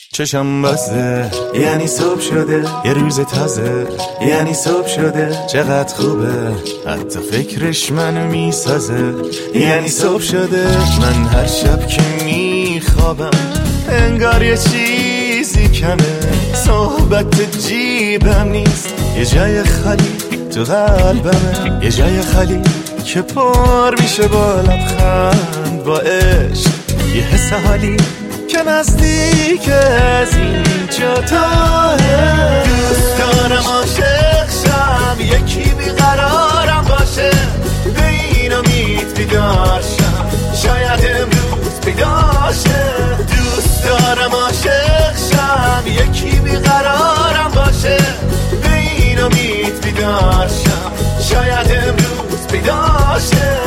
چشم بسته یعنی صبح شده، یه روز تازه یعنی صبح شده. چقدر خوبه حتی فکرش منو میسازه، یعنی صبح شده. من هر شب که میخوابم انگار یه چیزی کمه، صحبت جیبم نیست، یه جای خالی تو قلبمه، یه جای خالی که پر میشه با لبخند، با عشق، یه حس حالی که نزدیک از اینجا تاه. دوست دارم عاشق شم، یکی بیقرارم باشه، به این امید بیدار شم، شاید امروز بیدار شه. دوست دارم عاشق شم، یکی بیقرارم باشه، به این امید بیدار شم، شاید امروز بیدار شه.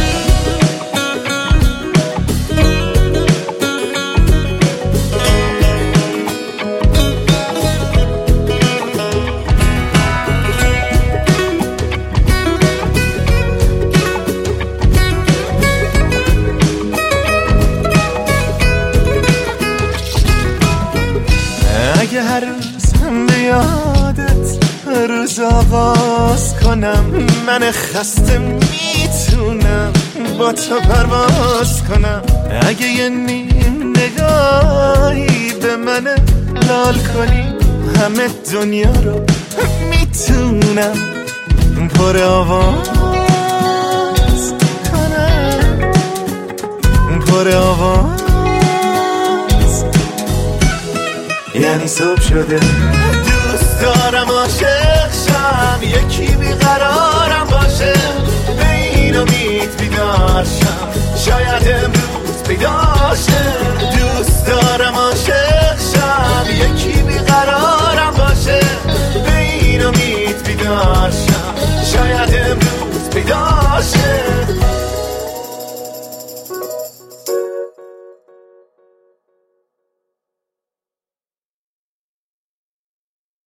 اگه هر روز هم به یادت روز آغاز کنم، من خسته میتونم با تو پرواز کنم. اگه یه نیم نگاهی به من لال کنی، همه دنیا رو میتونم پر آواز کنم، پر آواز. یعنی صبح شده. دوست دارم عاشق شم، یکی بیقرارم باشه، به این امید بیدار شم، شاید امروز بیدار شه. دوست دارم عاشق شم، یکی بیقرارم باشه، به این امید بیدار شم، شاید امروز بیدار شه.